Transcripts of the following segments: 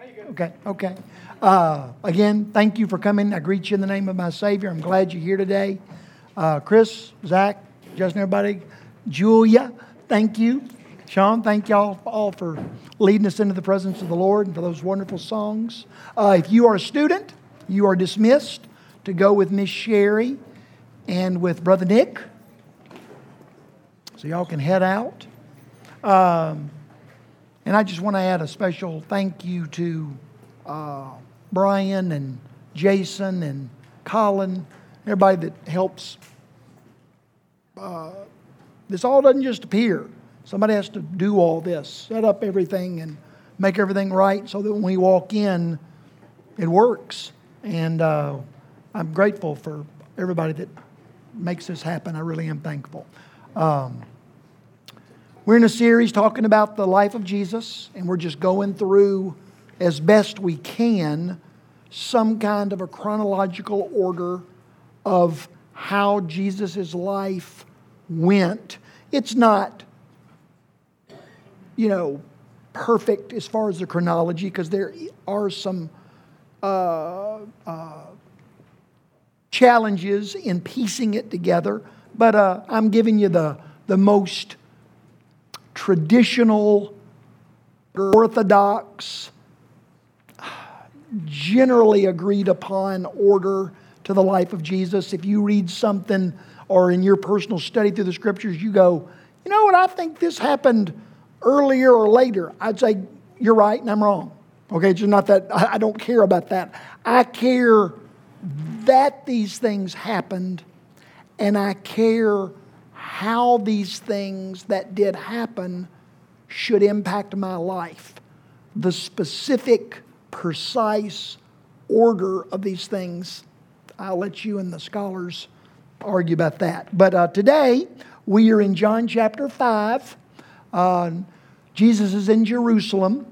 Okay. Again, thank you for coming. I greet you in the name of my Savior. I'm glad you're here today. Chris, Zach, Justin, everybody, Julia, thank you. Sean, thank y'all all for leading us into the presence of the Lord and for those wonderful songs. If you are a student, you are dismissed to go with Miss Sherry and with Brother Nick. So y'all can head out. And I just want to add a special thank you to Brian and Jason and Colin, everybody that helps. This all doesn't just appear. Somebody has to do all this, set up everything and make everything right so that when we walk in, it works. And I'm grateful for everybody that makes this happen. I really am thankful. We're in a series talking about the life of Jesus, and we're just going through as best we can some kind of a chronological order of how Jesus' life went. It's not, perfect as far as the chronology, because there are some challenges in piecing it together. But I'm giving you the most traditional, orthodox, generally agreed upon order to the life of Jesus. If you read something or in your personal study through the Scriptures, you go, you know what, I think this happened earlier or later. I'd say, you're right and I'm wrong. Okay, it's just not that, I don't care about that. I care that these things happened, and I care how these things that did happen should impact my life. The specific, precise order of these things, I'll let you and the scholars argue about that. But today, we are in John chapter 5. Jesus is in Jerusalem.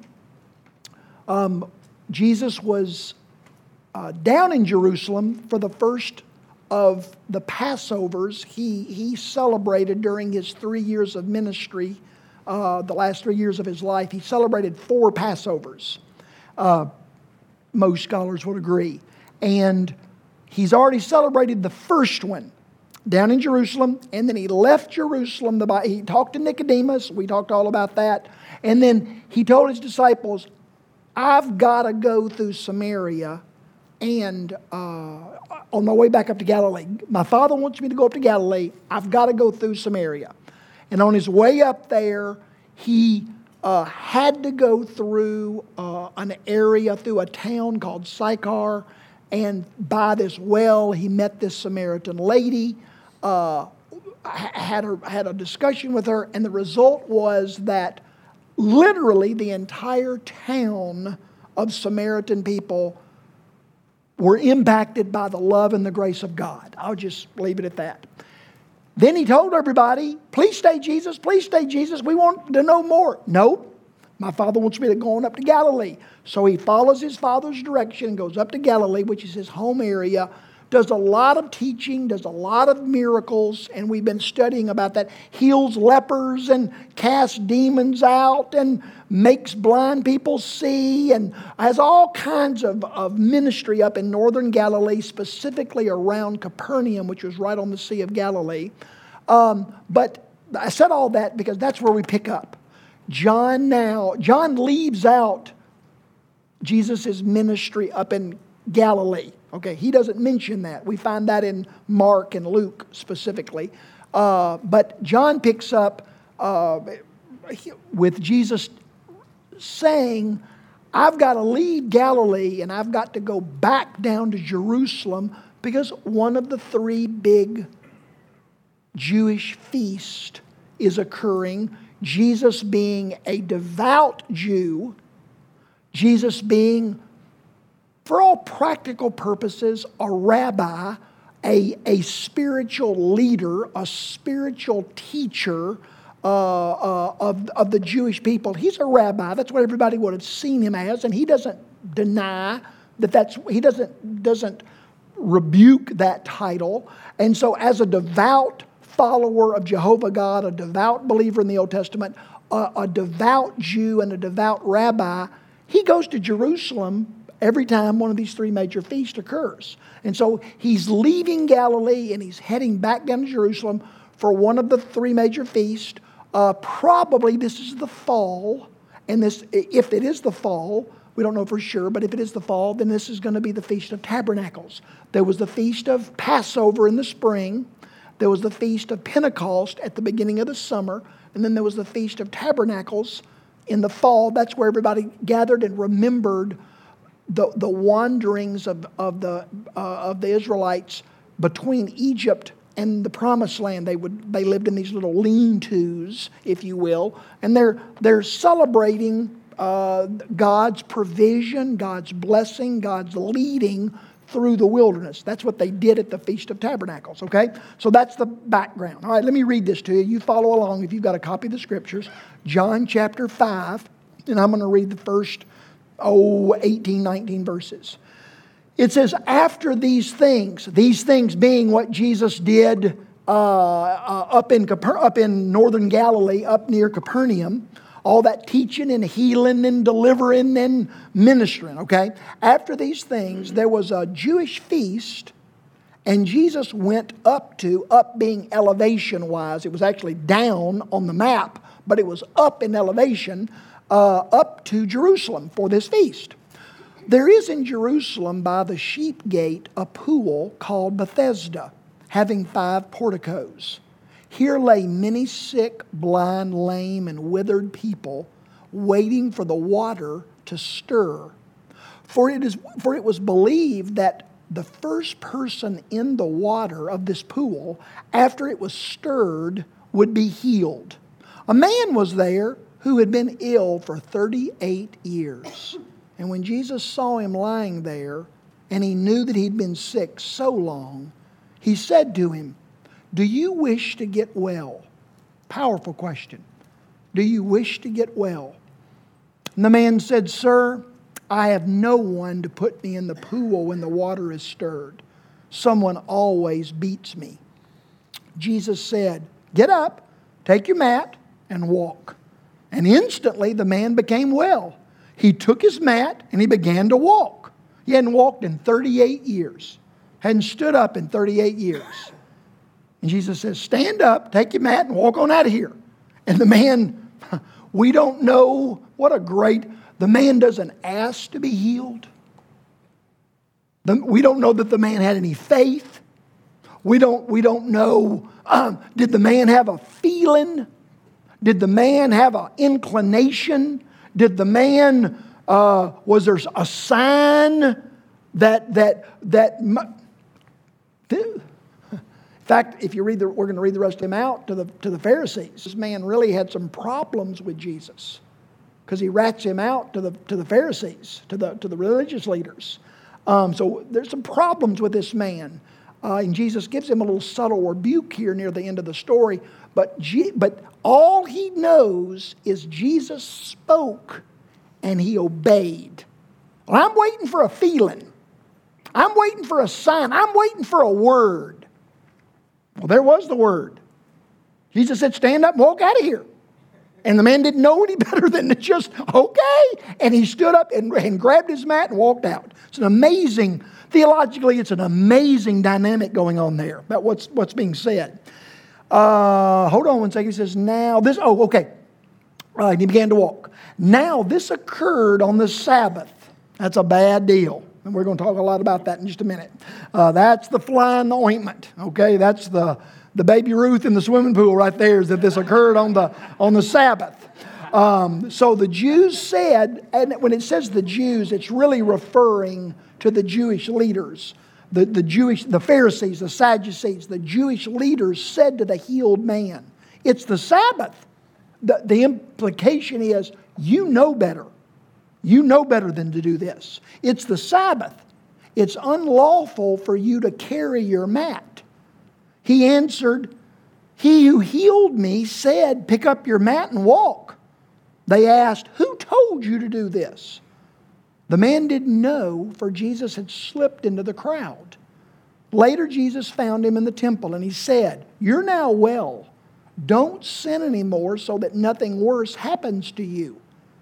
Jesus was down in Jerusalem for the first of the Passovers. He celebrated during his 3 years of ministry, the last 3 years of his life. He celebrated 4 Passovers. Most scholars would agree. And he's already celebrated the first one down in Jerusalem. And then he left Jerusalem. He talked to Nicodemus. We talked all about that. And then he told his disciples, I've got to go through Samaria and on my way back up to Galilee. My Father wants me to go up to Galilee. I've got to go through Samaria. And on his way up there, he had to go through an area, through a town called Sychar. And by this well, he met this Samaritan lady, had a discussion with her. And the result was that literally the entire town of Samaritan people were impacted by the love and the grace of God. I'll just leave it at that. Then he told everybody, please stay Jesus, we want to know more. No, my Father wants me to go on up to Galilee. So he follows his Father's direction and goes up to Galilee, which is his home area, does a lot of teaching, does a lot of miracles, and we've been studying about that. Heals lepers and casts demons out and makes blind people see, and has all kinds of ministry up in northern Galilee, specifically around Capernaum, which was right on the Sea of Galilee. But I said all that because that's where we pick up. John leaves out Jesus' ministry up in Galilee. Okay, he doesn't mention that. We find that in Mark and Luke specifically. But John picks up with Jesus saying, I've got to leave Galilee and I've got to go back down to Jerusalem because one of the 3 big Jewish feasts is occurring. Jesus being a devout Jew, Jesus being, for all practical purposes, a rabbi, a spiritual leader, a spiritual teacher of the Jewish people. He's a rabbi. That's what everybody would have seen him as, and he doesn't deny he doesn't rebuke that title. And so as a devout follower of Jehovah God, a devout believer in the Old Testament, a devout Jew and a devout rabbi, he goes to Jerusalem every time one of these three major feasts occurs. And so he's leaving Galilee and he's heading back down to Jerusalem for one of the three major feasts. Probably this is the fall. And this, if it is the fall, we don't know for sure, but if it is the fall, then this is going to be the Feast of Tabernacles. There was the Feast of Passover in the spring. There was the Feast of Pentecost at the beginning of the summer. And then there was the Feast of Tabernacles in the fall. That's where everybody gathered and remembered the wanderings of the Israelites between Egypt and the Promised Land. They lived in these little lean-tos, if you will, and they're celebrating God's provision, God's blessing, God's leading through the wilderness. That's what they did at the Feast of Tabernacles, okay? So that's the background. All right, let me read this to you. You follow along if you've got a copy of the Scriptures. John chapter 5, and I'm going to read the first, 18, 19 verses. It says, after these things being what Jesus did up in northern Galilee, up near Capernaum, all that teaching and healing and delivering and ministering, okay? After these things, there was a Jewish feast, and Jesus went up being elevation-wise. It was actually down on the map, but it was up in elevation, up to Jerusalem for this feast. There is in Jerusalem by the sheep gate a pool called Bethesda, having 5 porticos. Here lay many sick, blind, lame, and withered people, waiting for the water to stir. For it was believed that the first person in the water of this pool, after it was stirred, would be healed. A man was there who had been ill for 38 years. And when Jesus saw him lying there, and he knew that he'd been sick so long, he said to him, "Do you wish to get well?" Powerful question. Do you wish to get well? And the man said, "Sir, I have no one to put me in the pool when the water is stirred. Someone always beats me." Jesus said, "Get up, take your mat, and walk." And instantly the man became well. He took his mat and he began to walk. He hadn't walked in 38 years. Hadn't stood up in 38 years. And Jesus says, "Stand up, take your mat, and walk on out of here." And the man, we don't know the man doesn't ask to be healed. We don't know that the man had any faith. We don't know, did the man have a feeling? Did the man have an inclination? Did the man, was there a sign that in fact, if you read we're going to read the rest of him out to the Pharisees. This man really had some problems with Jesus because he rats him out to the Pharisees, to the religious leaders. So there's some problems with this man, and Jesus gives him a little subtle rebuke here near the end of the story. But all he knows is Jesus spoke and he obeyed. Well, I'm waiting for a feeling. I'm waiting for a sign. I'm waiting for a word. Well, there was the word. Jesus said, "Stand up and walk out of here." And the man didn't know any better than to just, okay. And he stood up and grabbed his mat and walked out. It's an amazing, theologically, it's an amazing dynamic going on there about what's being said. Hold on one second. He says, he began to walk. Now, this occurred on the Sabbath. That's a bad deal. And we're going to talk a lot about that in just a minute. That's the fly in the ointment. Okay, that's the baby Ruth in the swimming pool right there, is that this occurred on the Sabbath. So the Jews said, and when it says the Jews, it's really referring to the Jewish leaders. The Pharisees, the Sadducees, the Jewish leaders said to the healed man, "It's the Sabbath." The implication is, you know better. You know better than to do this. It's the Sabbath. It's unlawful for you to carry your mat. He answered, "He who healed me said, 'Pick up your mat and walk.'" They asked, "Who told you to do this?" The man didn't know, for Jesus had slipped into the crowd. Later, Jesus found him in the temple, and he said, "You're now well. Don't sin anymore so that nothing worse happens to you."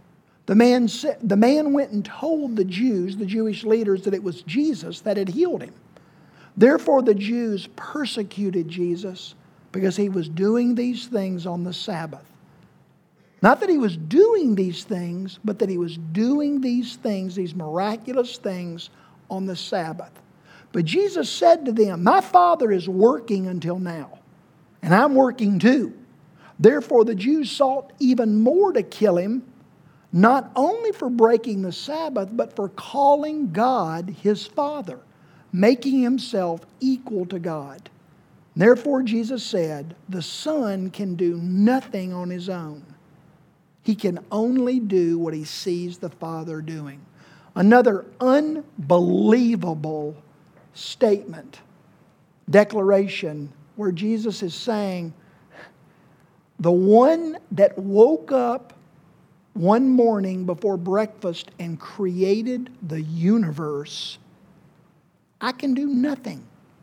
The man went and told the Jews, the Jewish leaders, that it was Jesus that had healed him. Therefore the Jews persecuted Jesus because he was doing these things on the Sabbath. Not that he was doing these things, but that he was doing these things, these miraculous things, on the Sabbath. But Jesus said to them, my Father is working until now, and I'm working too. Therefore the Jews sought even more to kill him, not only for breaking the Sabbath, but for calling God his Father, making himself equal to God. Therefore Jesus said, the Son can do nothing on his own. He can only do what he sees the Father doing. Another unbelievable statement, declaration, where Jesus is saying, the one that woke up one morning before breakfast and created the universe, I can do nothing.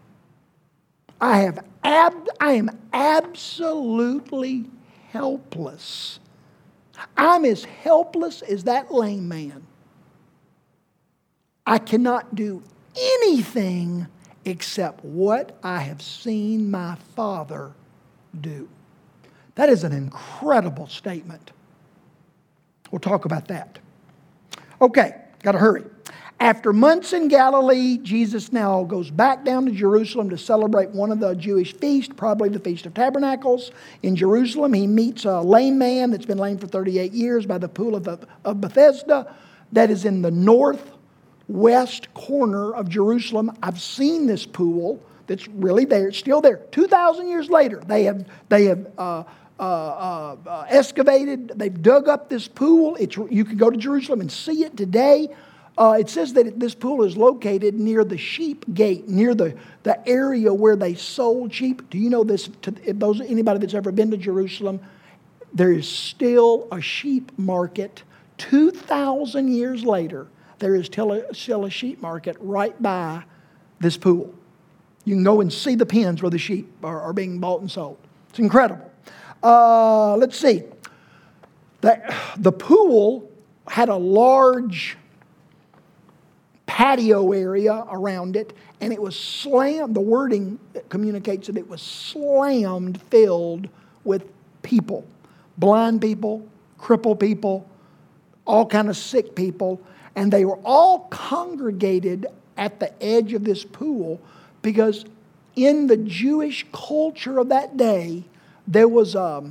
I am absolutely helpless. I'm as helpless as that lame man. I cannot do anything except what I have seen my Father do. That is an incredible statement. We'll talk about that. Okay, got to hurry. After months in Galilee, Jesus now goes back down to Jerusalem to celebrate one of the Jewish feasts, probably the Feast of Tabernacles. In Jerusalem, he meets a lame man that's been lame for 38 years by the pool of Bethesda that is in the northwest corner of Jerusalem. I've seen this pool that's really there. It's still there. 2,000 years later, they have excavated, they've dug up this pool. You can go to Jerusalem and see it today. It says that this pool is located near the sheep gate, near the area where they sold sheep. Do you know this? Anybody that's ever been to Jerusalem, there is still a sheep market. 2,000 years later, there is still a sheep market right by this pool. You can go and see the pens where the sheep are being bought and sold. It's incredible. Let's see. The pool had a large patio area around it, and it was slammed. The wording communicates that it was slammed, filled with people. Blind people, crippled people, all kind of sick people. And they were all congregated at the edge of this pool because in the Jewish culture of that day, there was a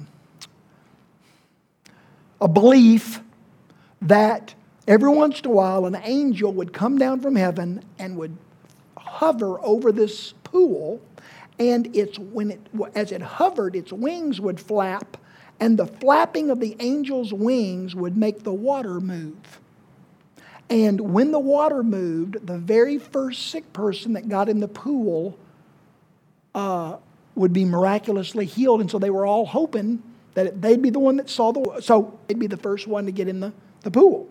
belief that every once in a while an angel would come down from heaven and would hover over this pool, and as it hovered, its wings would flap, and the flapping of the angel's wings would make the water move. And when the water moved, the very first sick person that got in the pool would be miraculously healed. And so they were all hoping that they'd be the one that so they'd be the first one to get in the pool.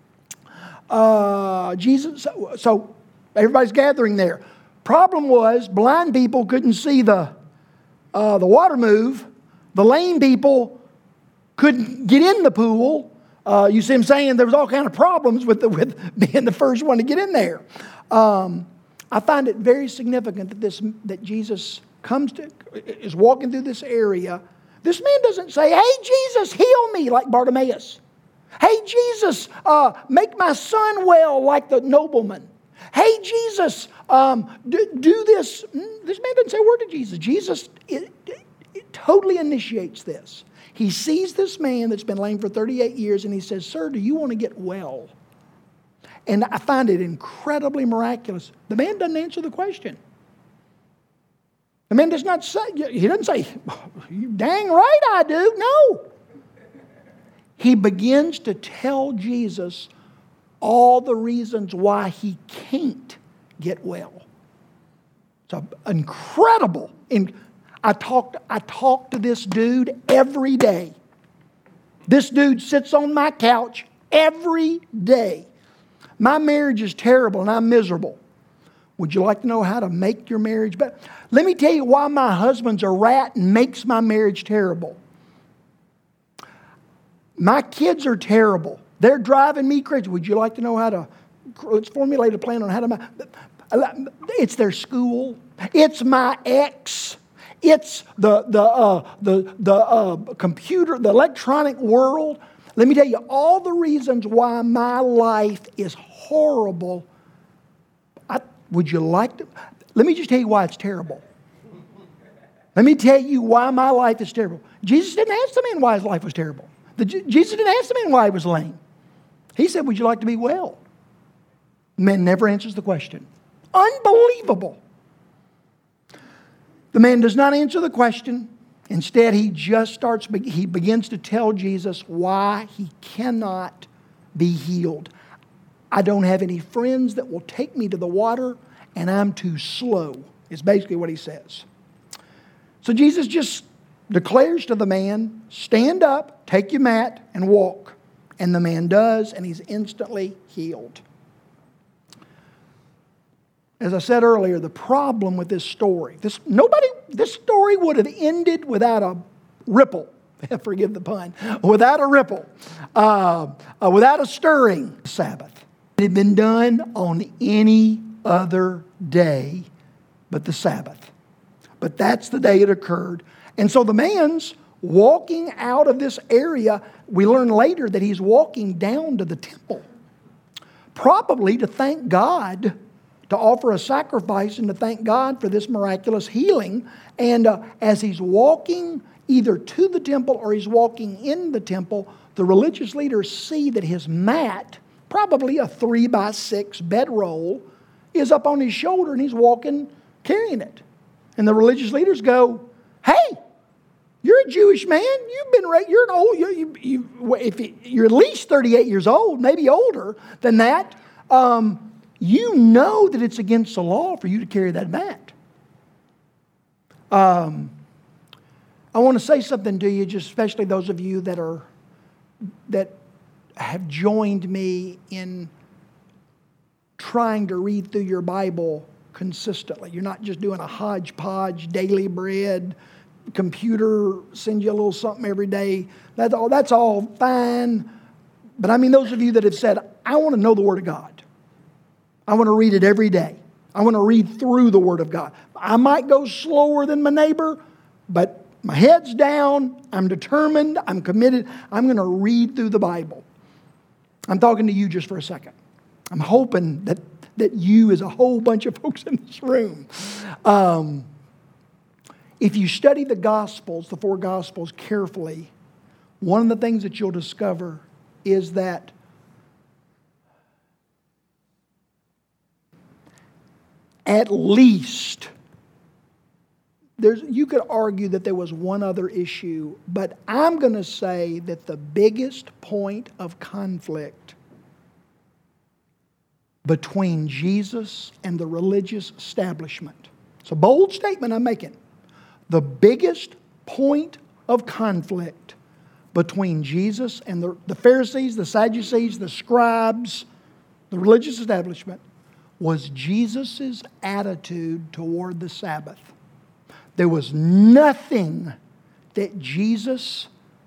So everybody's gathering there. Problem was, blind people couldn't see the water move. The lame people couldn't get in the pool. You see him saying there was all kind of problems with being the first one to get in there. I find it very significant that Jesus is walking through this area. This man doesn't say, "Hey, Jesus, heal me," like Bartimaeus. "Hey, Jesus, make my son well," like the nobleman. "Hey, Jesus, do this." This man doesn't say a word to Jesus. Jesus it totally initiates this. He sees this man that's been lame for 38 years and he says, "Sir, do you want to get well?" And I find it incredibly miraculous. The man doesn't answer the question. The man does not say, he doesn't say, "You dang right I do." No. He begins to tell Jesus all the reasons why he can't get well. It's incredible. I talk to this dude every day. This dude sits on my couch every day. My marriage is terrible and I'm miserable. Would you like to know how to make your marriage better? Let me tell you why my husband's a rat and makes my marriage terrible. My kids are terrible. They're driving me crazy. Would you like to know let's formulate a plan on how to... It's their school. It's my ex. It's the computer, the electronic world. Let me tell you all the reasons why my life is horrible. Would you like to... Let me just tell you why it's terrible. Let me tell you why my life is terrible. Jesus didn't ask the man why his life was terrible. Jesus didn't ask the man why he was lame. He said, would you like to be well? The man never answers the question. Unbelievable. The man does not answer the question. Instead, he begins to tell Jesus why he cannot be healed. I don't have any friends that will take me to the water, and I'm too slow, is basically what he says. So Jesus just declares to the man, stand up, take your mat, and walk. And the man does, and he's instantly healed. As I said earlier, the problem with this story, this story would have ended without a ripple. Forgive the pun. Without a ripple. Without a stirring. Sabbath. It had been done on any other day but the Sabbath. But that's the day it occurred. And so the man's walking out of this area. We learn later that he's walking down to the temple. Probably to thank God, to offer a sacrifice and to thank God for this miraculous healing. And as he's walking either to the temple or he's walking in the temple, the religious leaders see that his mat, probably a 3x6 bedroll, is up on his shoulder and he's walking carrying it. And the religious leaders go, hey, you're a Jewish man. You've been raised. You're an old. If you're at least 38 years old, maybe older than that. You know that it's against the law for you to carry that mat. I want to say something to you, just especially those of you that have joined me in trying to read through your Bible consistently. You're not just doing a hodgepodge, daily bread, computer send you a little something every day. That's all fine. But I mean those of you that have said, I want to know the Word of God. I want to read it every day. I want to read through the Word of God. I might go slower than my neighbor, but my head's down. I'm determined. I'm committed. I'm going to read through the Bible. I'm talking to you just for a second. I'm hoping that you, as a whole bunch of folks in this room, if you study the Gospels, the 4 Gospels carefully, one of the things that you'll discover is that at least, you could argue that there was one other issue, but I'm going to say that the biggest point of conflict between Jesus and the religious establishment. It's a bold statement I'm making. The biggest point of conflict between Jesus and the Pharisees, the Sadducees, the scribes, the religious establishment, was Jesus' attitude toward the Sabbath. There was nothing that Jesus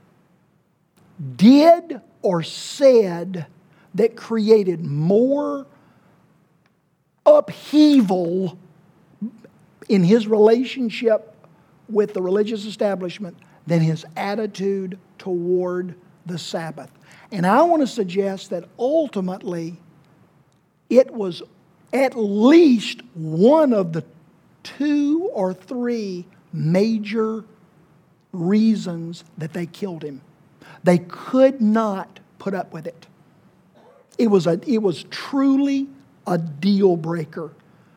did or said that created more upheaval in his relationship with the religious establishment than his attitude toward the Sabbath. And I want to suggest that ultimately it was at least one of the 2 or 3 major reasons that they killed him. They could not put up with it. It was truly a deal breaker.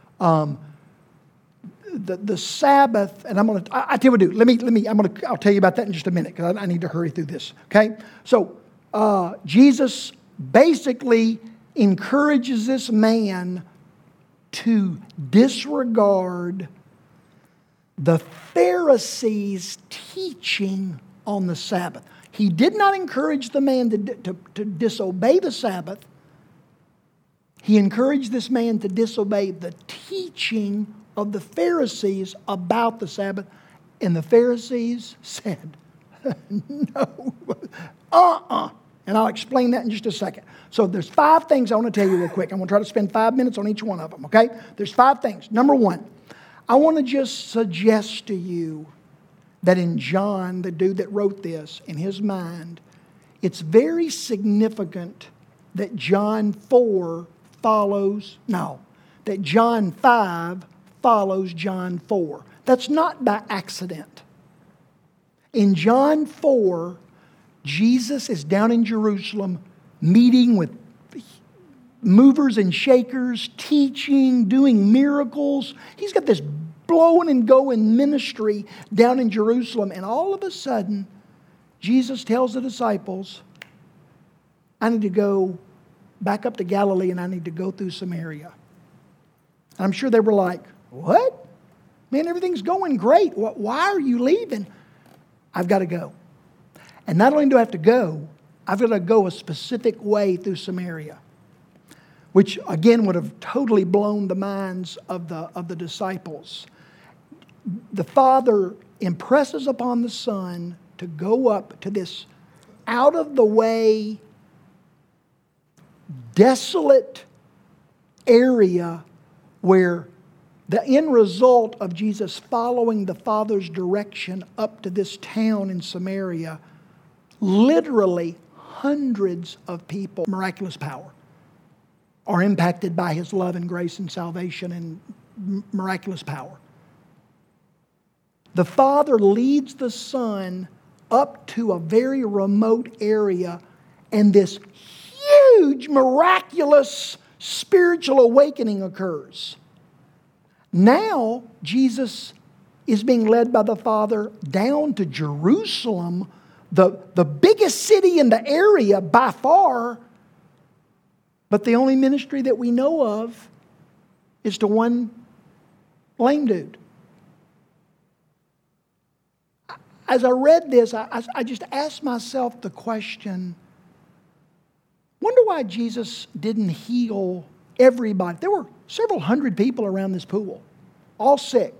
The Sabbath, and I tell you what to do. I'll tell you about that in just a minute because I need to hurry through this. Okay, so Jesus basically encourages this man to disregard the Pharisees' teaching on the Sabbath. He did not encourage the man to disobey the Sabbath. He encouraged this man to disobey the teaching of the Pharisees about the Sabbath. And the Pharisees said, no, And I'll explain that in just a second. So there's 5 things I want to tell you real quick. I'm going to try to spend 5 minutes on each one of them, okay? There's 5 things. Number 1, I want to just suggest to you that in John, the dude that wrote this, in his mind, it's very significant that John 4 that John 5 follows John 4. That's not by accident. In John 4, Jesus is down in Jerusalem meeting with movers and shakers, teaching, doing miracles. He's got this blowing and going ministry down in Jerusalem. And all of a sudden, Jesus tells the disciples, I need to go back up to Galilee and I need to go through Samaria. And I'm sure they were like, what? Man, everything's going great. Why are you leaving? I've got to go. And not only do I have to go, I've got to go a specific way through Samaria, which again would have totally blown the minds of the disciples. The Father impresses upon the Son to go up to this out-of-the-way, desolate area where the end result of Jesus following the Father's direction up to this town in Samaria, literally hundreds of people, miraculous power, are impacted by His love and grace and salvation and miraculous power. The Father leads the Son up to a very remote area, and this huge, miraculous spiritual awakening occurs. Now, Jesus is being led by the Father down to Jerusalem, the biggest city in the area by far, but the only ministry that we know of is to one lame dude. As I read this, I just asked myself the question, wonder why Jesus didn't heal everybody. There were several hundred people around this pool, all sick.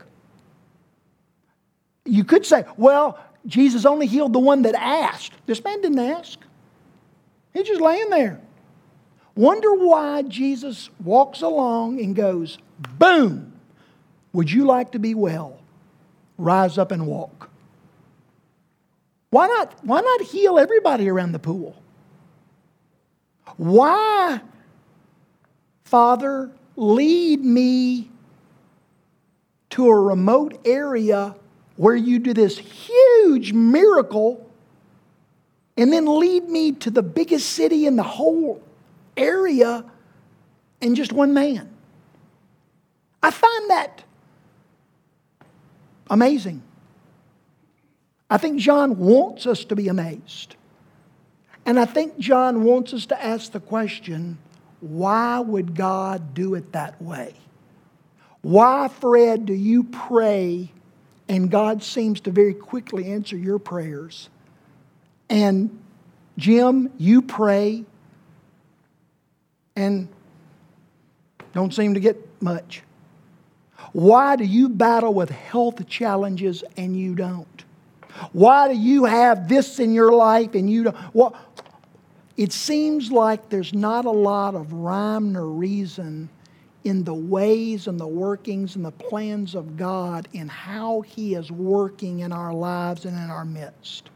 You could say, well, Jesus only healed the one that asked. This man didn't ask. He's just laying there. Wonder why Jesus walks along and goes, boom, would you like to be well? Rise up and walk. Why not heal everybody around the pool? Why, Father, lead me to a remote area where you do this huge miracle and then lead me to the biggest city in the whole area and just one man? I find that amazing. I think John wants us to be amazed. And I think John wants us to ask the question, why would God do it that way? Why, Fred, do you pray and God seems to very quickly answer your prayers? And Jim, you pray and don't seem to get much. Why do you battle with health challenges and you don't? Why do you have this in your life and you don't? Well, it seems like there's not a lot of rhyme nor reason in the ways and the workings and the plans of God in how He is working in our lives and in our midst.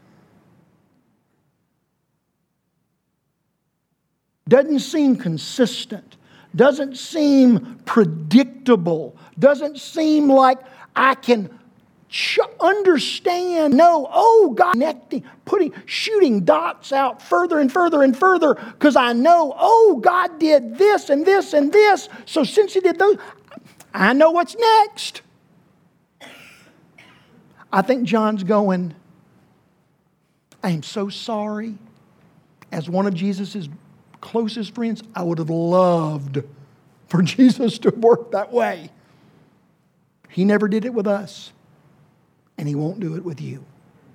Doesn't seem consistent. Doesn't seem predictable. Doesn't seem like I can understand, no, oh, God, connecting, shooting dots out further and further and further because I know, oh, God did this and this and this. So since He did those, I know what's next. I think John's going, I am so sorry. As one of Jesus' closest friends, I would have loved for Jesus to work that way. He never did it with us. And He won't do it with you.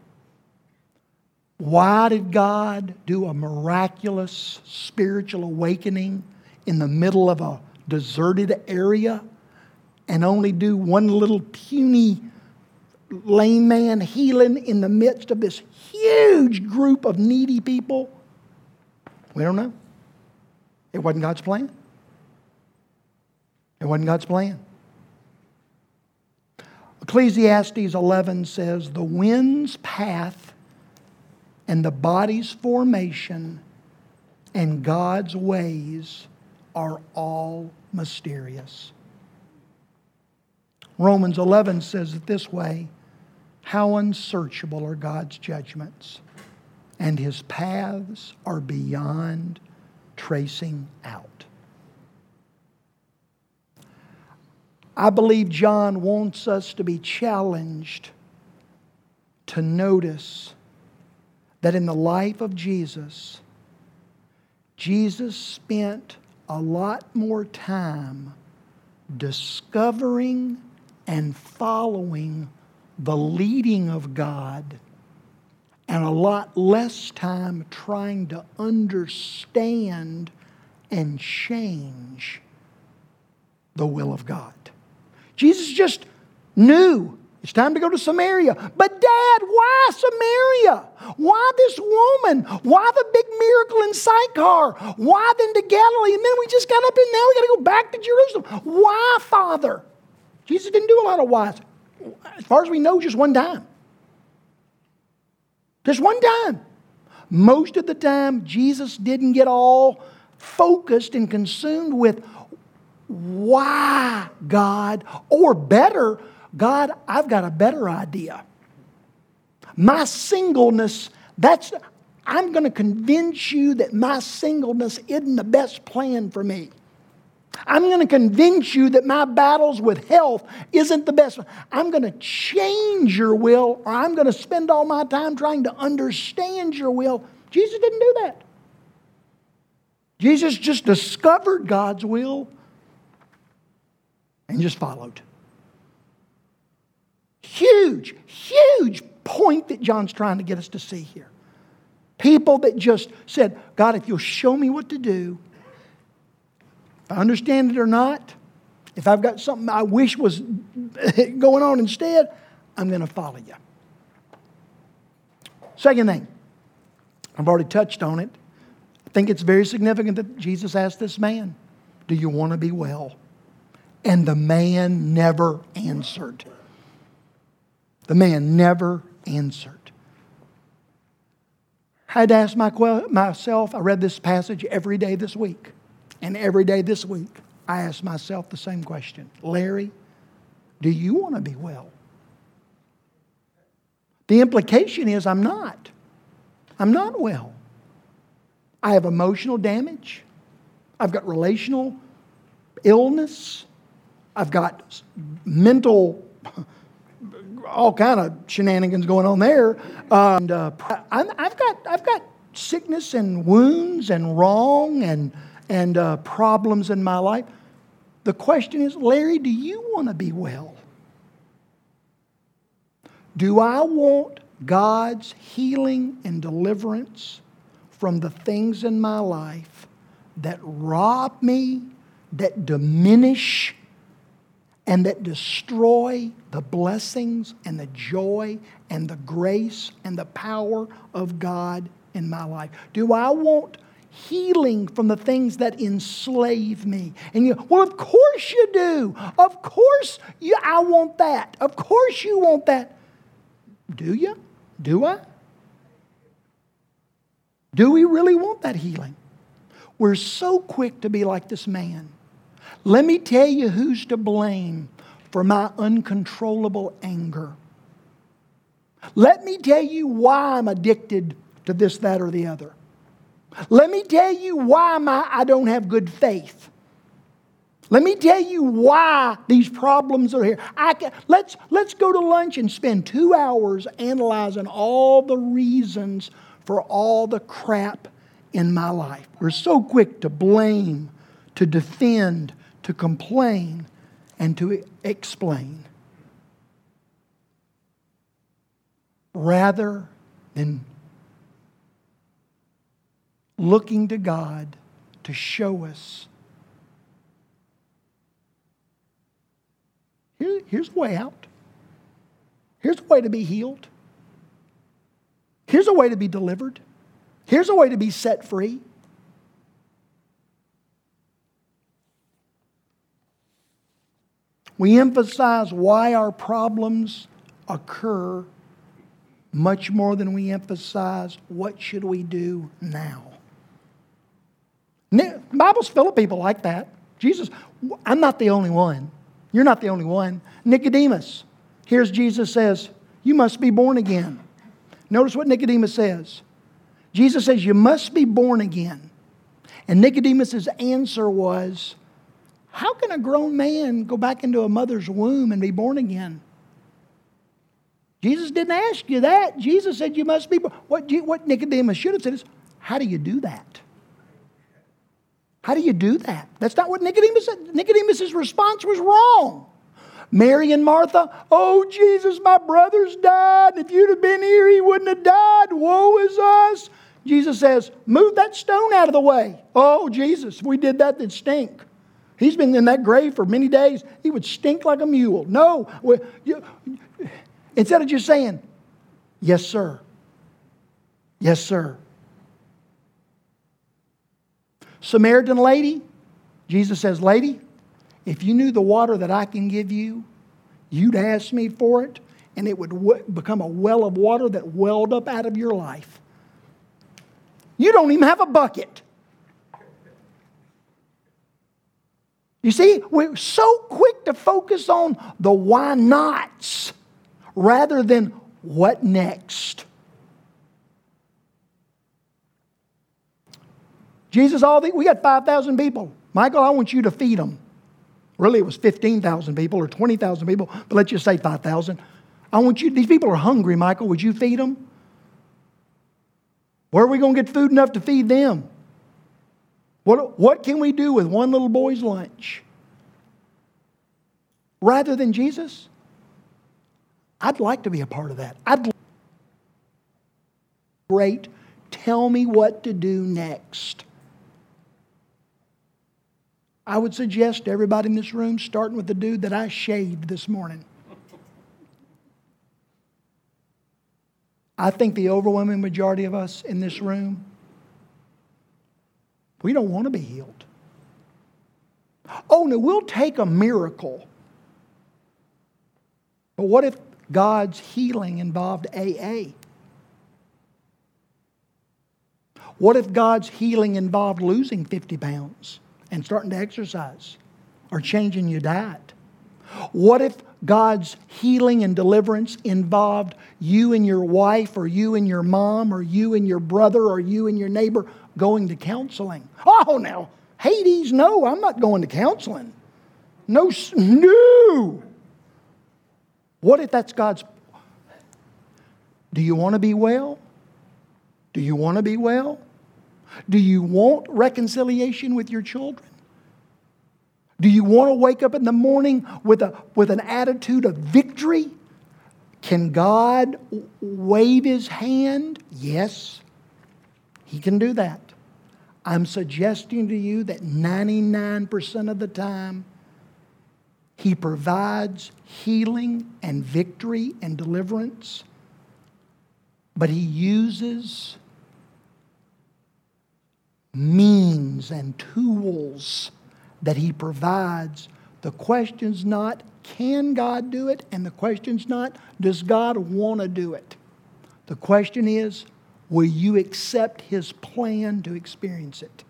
Why did God do a miraculous spiritual awakening in the middle of a deserted area and only do one little puny lame man healing in the midst of this huge group of needy people? We don't know. It wasn't God's plan. It wasn't God's plan. Ecclesiastes 11 says, the wind's path and the body's formation and God's ways are all mysterious. Romans 11 says it this way, how unsearchable are God's judgments, and His paths are beyond tracing out. I believe John wants us to be challenged to notice that in the life of Jesus, Jesus spent a lot more time discovering and following the leading of God and a lot less time trying to understand and change the will of God. Jesus just knew it's time to go to Samaria. But Dad, why Samaria? Why this woman? Why the big miracle in Sychar? Why then to Galilee? And then we just got up and now we got to go back to Jerusalem. Why, Father? Jesus didn't do a lot of whys. As far as we know, just one time. Just one time. Most of the time, Jesus didn't get all focused and consumed with why, God? Or better, God, I've got a better idea. My singleness, I'm going to convince you that my singleness isn't the best plan for me. I'm going to convince you that my battles with health isn't the best. I'm going to change your will, or I'm going to spend all my time trying to understand your will. Jesus didn't do that. Jesus just discovered God's will and just followed. Huge, huge point that John's trying to get us to see here. People that just said, God, if you'll show me what to do, if I understand it or not, if I've got something I wish was going on instead, I'm going to follow you. Second thing, I've already touched on it. I think it's very significant that Jesus asked this man, do you want to be well? And the man never answered. The man never answered. I had to ask myself, I read this passage every day this week. And every day this week, I ask myself the same question. Larry, do you want to be well? The implication is I'm not. I'm not well. I have emotional damage. I've got relational illness. I've got mental, all kind of shenanigans going on there. And I've got sickness and wounds and wrong and problems in my life. The question is, Larry, do you want to be well? Do I want God's healing and deliverance from the things in my life that rob me, that diminish, and that destroy the blessings and the joy and the grace and the power of God in my life? Do I want healing from the things that enslave me? And well, of course you do. Of course I want that. Of course you want that. Do you? Do I? Do we really want that healing? We're so quick to be like this man. Let me tell you who's to blame for my uncontrollable anger. Let me tell you why I'm addicted to this, that, or the other. Let me tell you why I don't have good faith. Let me tell you why these problems are here. Let's go to lunch and spend 2 hours analyzing all the reasons for all the crap in my life. We're so quick to blame, to defend, to complain, and to explain, rather than looking to God to show us, here's a way out. Here's a way to be healed. Here's a way to be delivered. Here's a way to be set free. We emphasize why our problems occur much more than we emphasize what should we do now. The Bible's full of people like that. Jesus, I'm not the only one. You're not the only one. Nicodemus, here's Jesus says, you must be born again. Notice what Nicodemus says. Jesus says, you must be born again. And Nicodemus' answer was, how can a grown man go back into a mother's womb and be born again? Jesus didn't ask you that. Jesus said you must be born. What Nicodemus should have said is, how do you do that? How do you do that? That's not what Nicodemus said. Nicodemus' response was wrong. Mary and Martha, oh, Jesus, my brother's died. If you'd have been here, he wouldn't have died. Woe is us. Jesus says, move that stone out of the way. Oh, Jesus, if we did that, it'd stink. He's been in that grave for many days. He would stink like a mule. No. Instead of just saying, yes, sir. Yes, sir. Samaritan lady, Jesus says, lady, if you knew the water that I can give you, you'd ask me for it, and it would become a well of water that welled up out of your life. You don't even have a bucket. You see, we're so quick to focus on the why nots rather than what next. Jesus, we got 5,000 people. Michael, I want you to feed them. Really, it was 15,000 people or 20,000 people, but let's just say 5,000. I want you, these people are hungry, Michael. Would you feed them? Where are we going to get food enough to feed them? What can we do with one little boy's lunch? Rather than Jesus, I'd like to be a part of that. Great. Tell me what to do next. I would suggest to everybody in this room, starting with the dude that I shaved this morning. I think the overwhelming majority of us in this room, we don't want to be healed. Oh, no, we'll take a miracle. But what if God's healing involved AA? What if God's healing involved losing 50 pounds and starting to exercise or changing your diet? What if God's healing and deliverance involved you and your wife or you and your mom or you and your brother or you and your neighbor going to counseling? Oh, now, Hades, no, I'm not going to counseling. No. What if that's God's... Do you want to be well? Do you want to be well? Do you want reconciliation with your children? Do you want to wake up in the morning with an attitude of victory? Can God wave His hand? Yes, He can do that. I'm suggesting to you that 99% of the time, He provides healing and victory and deliverance, but He uses means and tools that He provides. The question's not, can God do it? And the question's not, does God want to do it? The question is, will you accept His plan to experience it?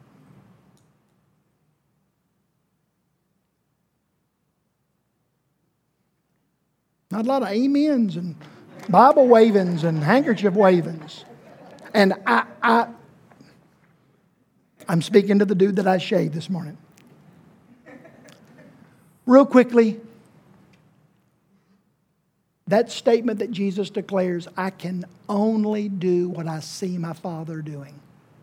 Not a lot of amens and Bible wavings and handkerchief wavings. And I'm speaking to the dude that I shaved this morning. Real quickly, that statement that Jesus declares, I can only do what I see my Father doing.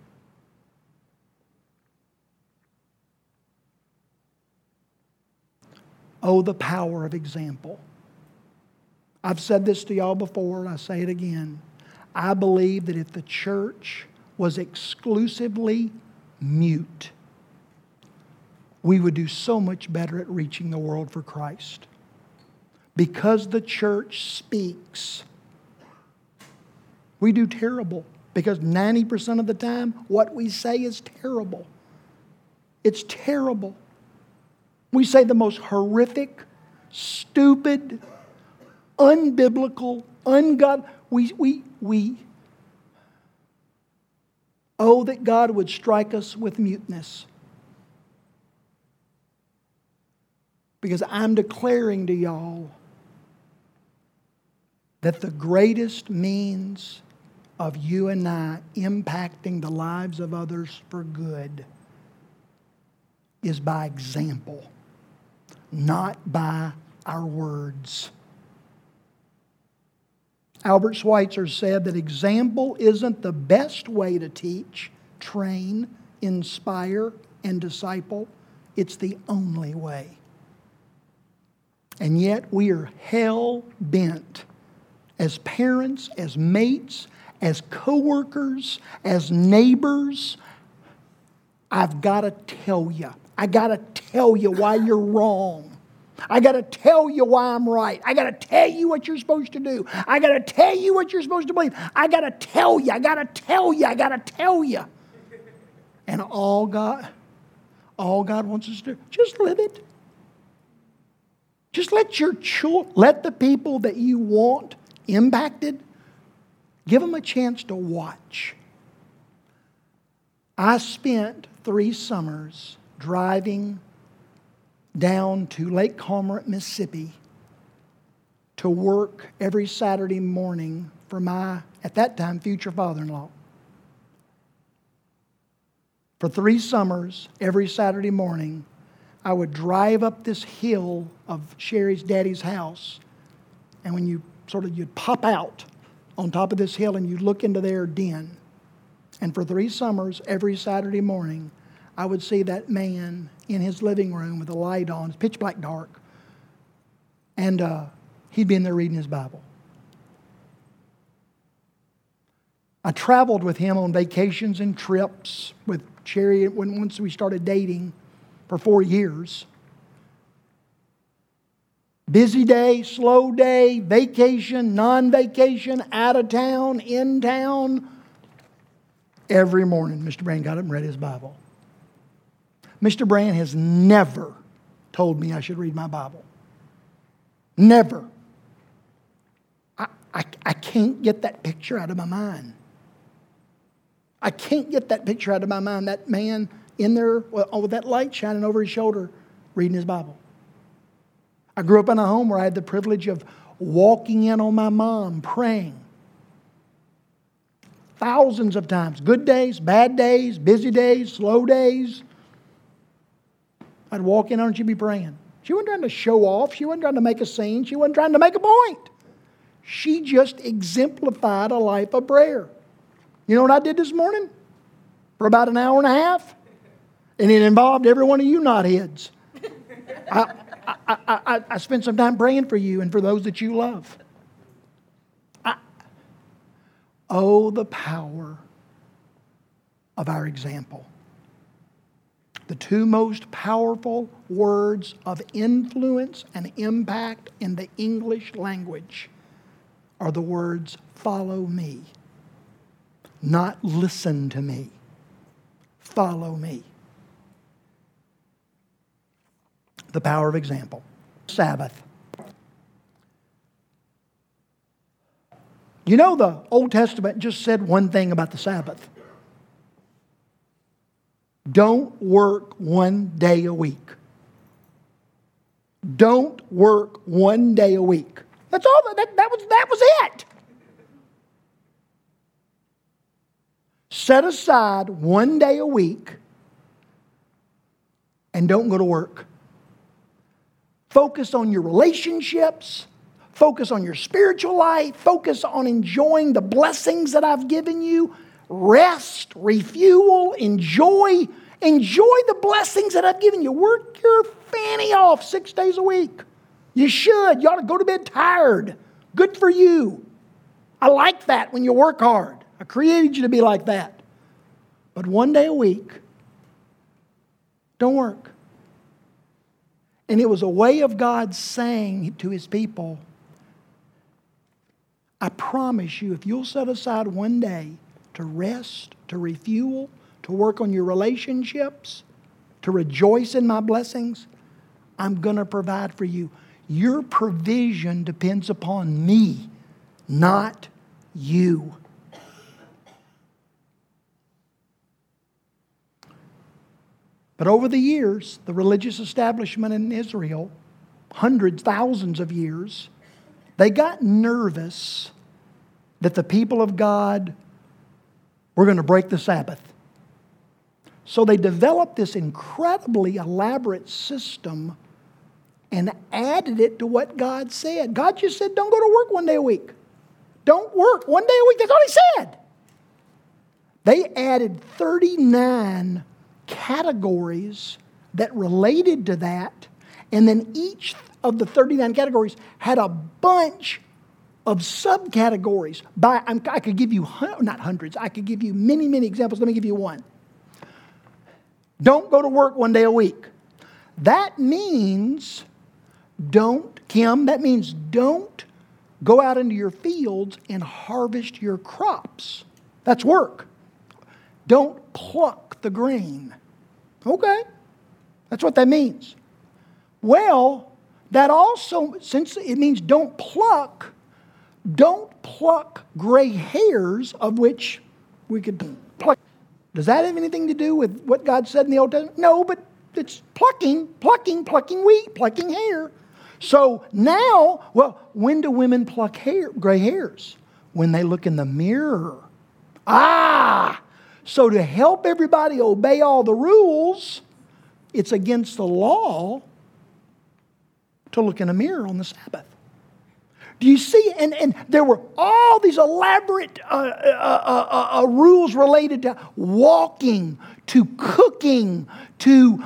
Oh, the power of example. I've said this to y'all before, and I say it again. I believe that if the church was exclusively mute, we would do so much better at reaching the world for Christ. Because the church speaks, we do terrible. Because 90% of the time, what we say is terrible. It's terrible. We say the most horrific, stupid, unbiblical, ungodly. Oh, that God would strike us with muteness. Because I'm declaring to y'all that the greatest means of you and I impacting the lives of others for good is by example, not by our words. Albert Schweitzer said that example isn't the best way to teach, train, inspire, and disciple. It's the only way. And yet we are hell-bent as parents, as mates, as co-workers, as neighbors. I've got to tell you. I got to tell you why you're wrong. I got to tell you why I'm right. I got to tell you what you're supposed to do. I got to tell you what you're supposed to believe. I got to tell you. I got to tell you. I got to tell you. And all God wants us to do, just live it. Just let let the people that you want impacted, give them a chance to watch. I spent 3 summers driving down to Lake Cormorant, Mississippi to work every Saturday morning for my, at that time, future father-in-law. For 3 summers, every Saturday morning, I would drive up this hill of Sherry's daddy's house, and when you'd pop out on top of this hill and you'd look into their den. And for 3 summers, every Saturday morning, I would see that man in his living room with a light on. It's pitch black dark. And he'd be in there reading his Bible. I traveled with him on vacations and trips with Sherry once we started dating for 4 years. Busy day, slow day, vacation, non-vacation, out of town, in town. Every morning, Mr. Brand got up and read his Bible. Mr. Brand has never told me I should read my Bible. Never. I can't get that picture out of my mind. I can't get that picture out of my mind. That man in there with that light shining over his shoulder, reading his Bible. I grew up in a home where I had the privilege of walking in on my mom, praying. Thousands of times. Good days, bad days, busy days, slow days. I'd walk in on her and she'd be praying. She wasn't trying to show off. She wasn't trying to make a scene. She wasn't trying to make a point. She just exemplified a life of prayer. You know what I did this morning? For about an hour and a half? And it involved every one of you knotheads. I spent some time praying for you and for those that you love. Oh, the power of our example. The 2 most powerful words of influence and impact in the English language are the words, follow me. Not listen to me. Follow me. The power of example. Sabbath. You know, the Old Testament just said one thing about the Sabbath. Don't work 1 day a week. Don't work 1 day a week. That's all. That was it. Set aside 1 day a week and don't go to work. Focus on your relationships. Focus on your spiritual life. Focus on enjoying the blessings that I've given you. Rest, refuel, enjoy the blessings that I've given you. Work your fanny off 6 days a week. You should. You ought to go to bed tired. Good for you. I like that when you work hard. I created you to be like that. But 1 day a week, don't work. And it was a way of God saying to His people, I promise you, if you'll set aside 1 day to rest, to refuel, to work on your relationships, to rejoice in my blessings, I'm going to provide for you. Your provision depends upon me, not you. But over the years, the religious establishment in Israel, hundreds, thousands of years, they got nervous that the people of God were going to break the Sabbath. So they developed this incredibly elaborate system and added it to what God said. God just said, don't go to work one day a week. Don't work one day a week. That's all He said. They added 39 categories that related to that. And then each of the 39 categories had a bunch of subcategories. I could give you, not hundreds, I could give you many, many examples. Let me give you one. Don't go to work one day a week. That means don't go out into your fields and harvest your crops. That's work. Don't pluck the grain. Okay, that's what that means. Well, that also, since it means don't pluck gray hairs, of which we could pluck. Does that have anything to do with what God said in the Old Testament? No, but it's plucking wheat, plucking hair. So now, well, when do women pluck gray hairs? When they look in the mirror. So to help everybody obey all the rules, it's against the law to look in a mirror on the Sabbath. Do you see? And there were all these elaborate rules related to walking, to cooking, to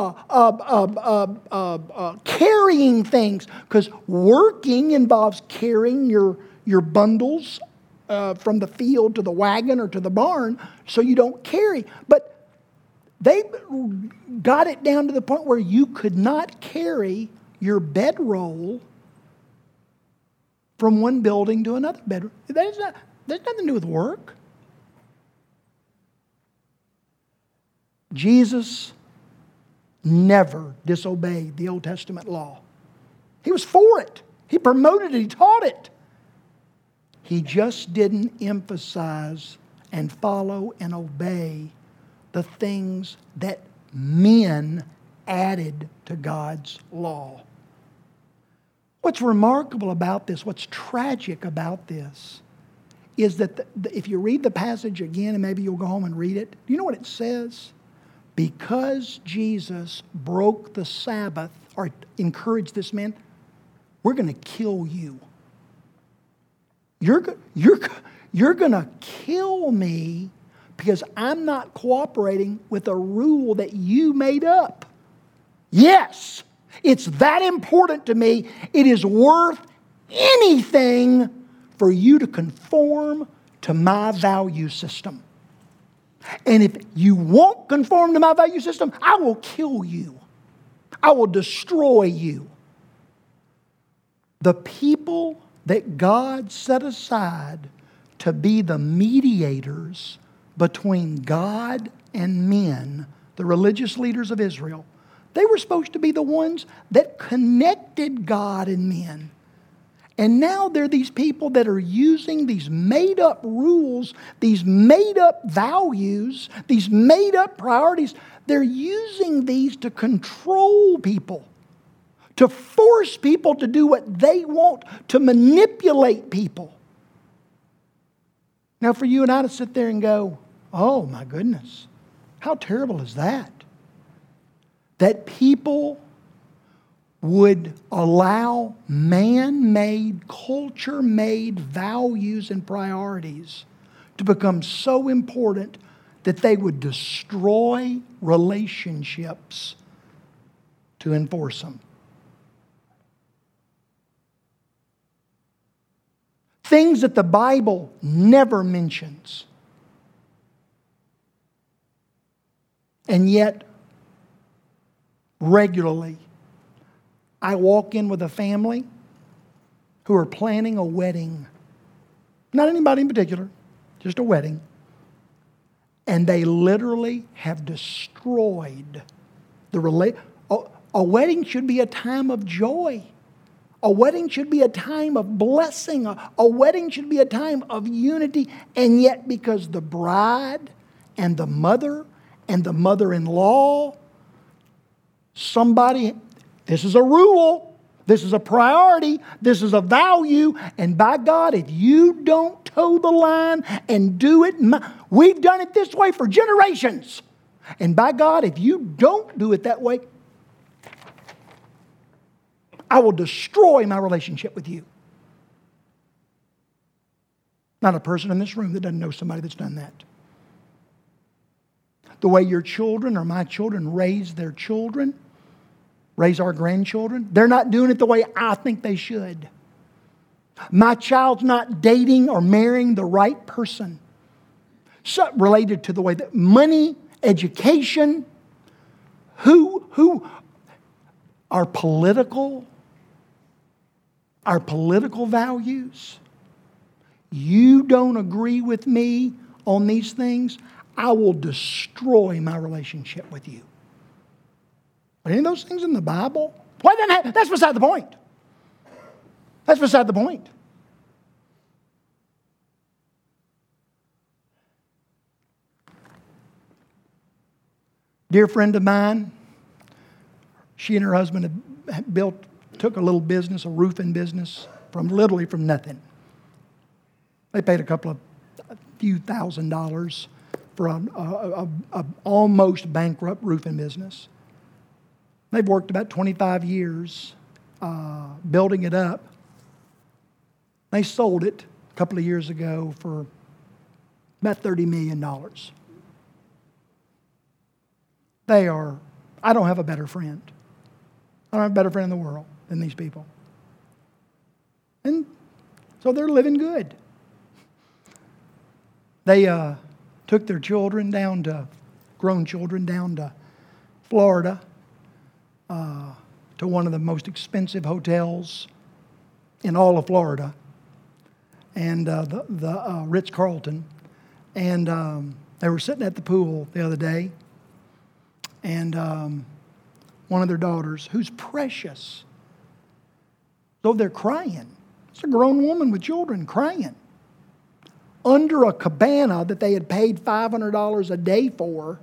carrying things. Because working involves carrying your bundles from the field to the wagon or to the barn, so you don't carry. But they got it down to the point where you could not carry your bedroll from one building to another bedroom. There's nothing to do with work. Jesus never disobeyed the Old Testament law. He was for it. He promoted it. He taught it. He just didn't emphasize and follow and obey the things that men added to God's law. What's remarkable about this, what's tragic about this, is that if you read the passage again, and maybe you'll go home and read it, do you know what it says? Because Jesus broke the Sabbath, or encouraged this man, we're going to kill you. You're going to kill me because I'm not cooperating with a rule that you made up. Yes, it's that important to me. It is worth anything for you to conform to my value system. And if you won't conform to my value system, I will kill you. I will destroy you. The people that God set aside to be the mediators between God and men, the religious leaders of Israel, they were supposed to be the ones that connected God and men. And now there are these people that are using these made-up rules, these made-up values, these made-up priorities. They're using these to control people, to force people to do what they want, to manipulate people. Now for you and I to sit there and go, oh my goodness, how terrible is that? That people would allow man-made, culture-made values and priorities to become so important that they would destroy relationships to enforce them. Things that the Bible never mentions. And yet, regularly, I walk in with a family who are planning a wedding. Not anybody in particular, just a wedding. And they literally have destroyed the relationship. A wedding should be a time of joy. A wedding should be a time of blessing. A wedding should be a time of unity. And yet, because the bride and the mother-in-law, this is a rule, this is a priority, this is a value, and by God, if you don't toe the line and do it, we've done it this way for generations. And by God, if you don't do it that way, I will destroy my relationship with you. Not a person in this room that doesn't know somebody that's done that. The way your children or my children raise their children, raise our grandchildren, they're not doing it the way I think they should. My child's not dating or marrying the right person. So, related to the way that money, education, our political values. You don't agree with me on these things, I will destroy my relationship with you. Are any of those things in the Bible? Why then? That's beside the point. That's beside the point. Dear friend of mine, she and her husband had took a little business, a roofing business, literally from nothing. They paid a few $1,000s for a almost bankrupt roofing business. They've worked about 25 years building it up. They sold it a couple of years ago for about $30 million. I don't have a better friend. I don't have a better friend in the world than these people. And so they're living good. They took their grown children down to Florida, to one of the most expensive hotels in all of Florida, and the Ritz-Carlton. And they were sitting at the pool the other day, and one of their daughters, who's precious, so they're crying. It's a grown woman with children crying under a cabana that they had paid $500 a day for.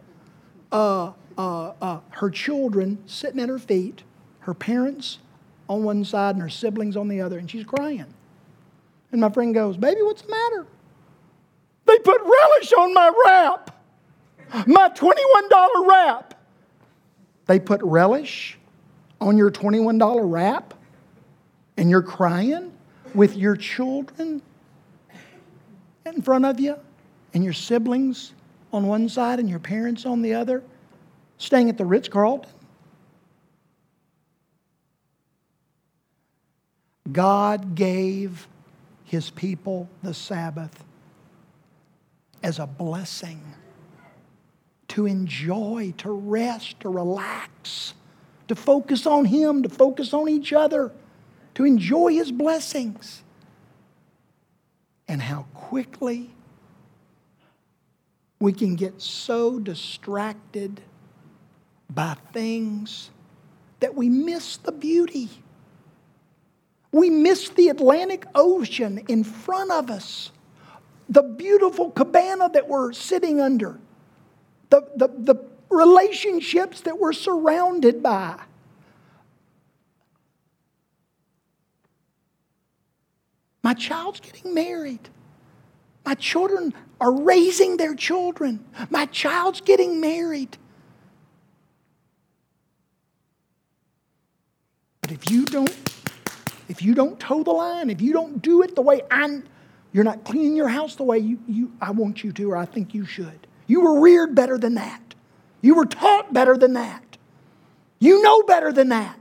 Her children sitting at her feet, her parents on one side and her siblings on the other, and she's crying. And my friend goes, "Baby, what's the matter?" "They put relish on my wrap, my $21 wrap." They put relish on your $21 wrap, and you're crying with your children in front of you, and your siblings on one side and your parents on the other, staying at the Ritz-Carlton. God gave His people the Sabbath as a blessing to enjoy, to rest, to relax, to focus on Him, to focus on each other, to enjoy His blessings. And how quickly we can get so distracted by things that we miss the beauty. We miss the Atlantic Ocean in front of us, the beautiful cabana that we're sitting under, the relationships that we're surrounded by. My child's getting married. My children are raising their children. My child's getting married. But if you don't toe the line, if you don't do it the way you're not cleaning your house the way I want you to, or I think you should. You were reared better than that. You were taught better than that. You know better than that.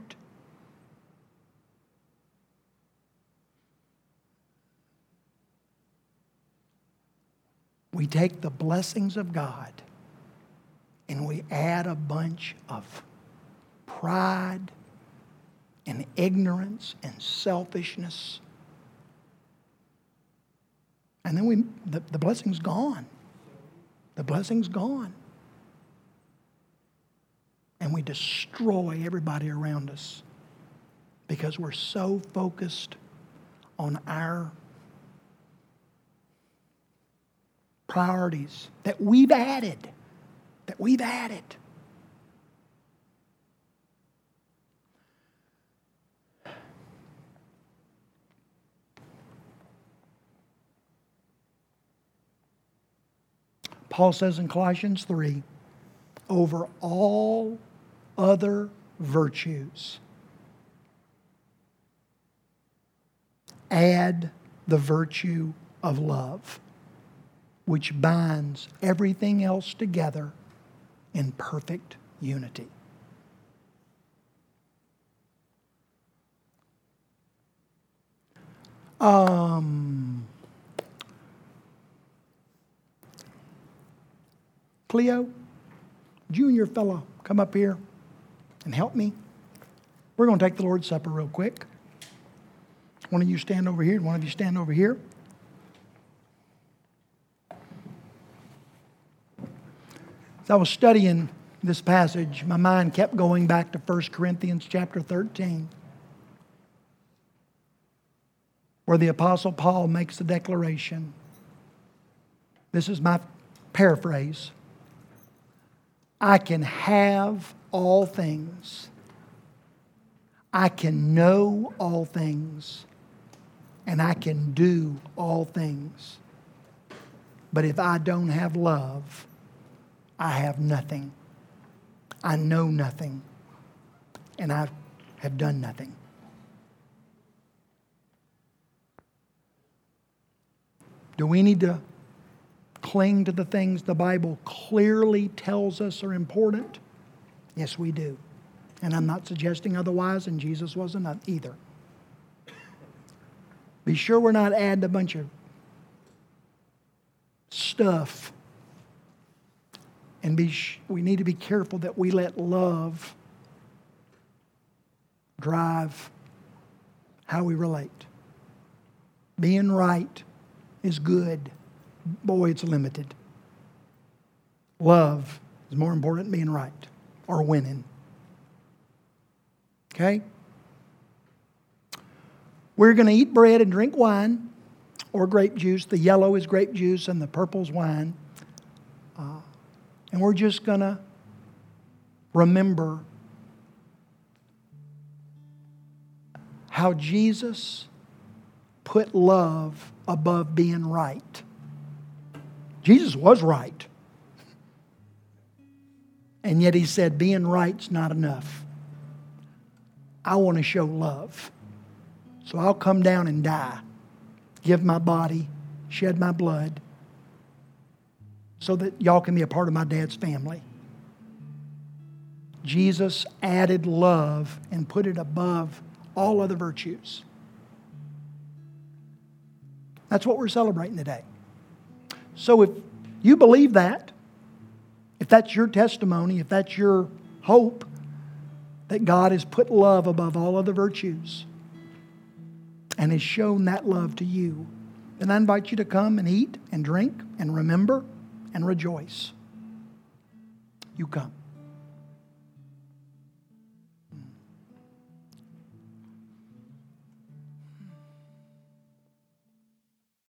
We take the blessings of God and we add a bunch of pride and ignorance and selfishness. And then the blessing's gone. The blessing's gone. And we destroy everybody around us because we're so focused on our priorities that we've added. Paul says in Colossians 3, over all other virtues, add the virtue of love, which binds everything else together in perfect unity. Cleo, junior fellow, come up here and help me. We're going to take the Lord's Supper real quick. One of you stand over here, one of you stand over here. As I was studying this passage, my mind kept going back to 1 Corinthians chapter 13, where the Apostle Paul makes the declaration. This is my paraphrase. I can have all things. I can know all things. And I can do all things. But if I don't have love, I have nothing. I know nothing. And I have done nothing. Do we need to cling to the things the Bible clearly tells us are important? Yes, we do. And I'm not suggesting otherwise, and Jesus wasn't either. Be sure we're not adding a bunch of stuff. And we need to be careful that we let love drive how we relate. Being right is good. Boy, it's limited. Love is more important than being right or winning. Okay? We're going to eat bread and drink wine or grape juice. The yellow is grape juice and the purple is wine. And we're just going to remember how Jesus put love above being right. Jesus was right. And yet He said, being right's not enough. I want to show love. So I'll come down and die. Give my body, shed my blood, so that y'all can be a part of my dad's family. Jesus added love and put it above all other virtues. That's what we're celebrating today. So if you believe that, if that's your testimony, if that's your hope, that God has put love above all other virtues and has shown that love to you, then I invite you to come and eat and drink and remember and rejoice. You come.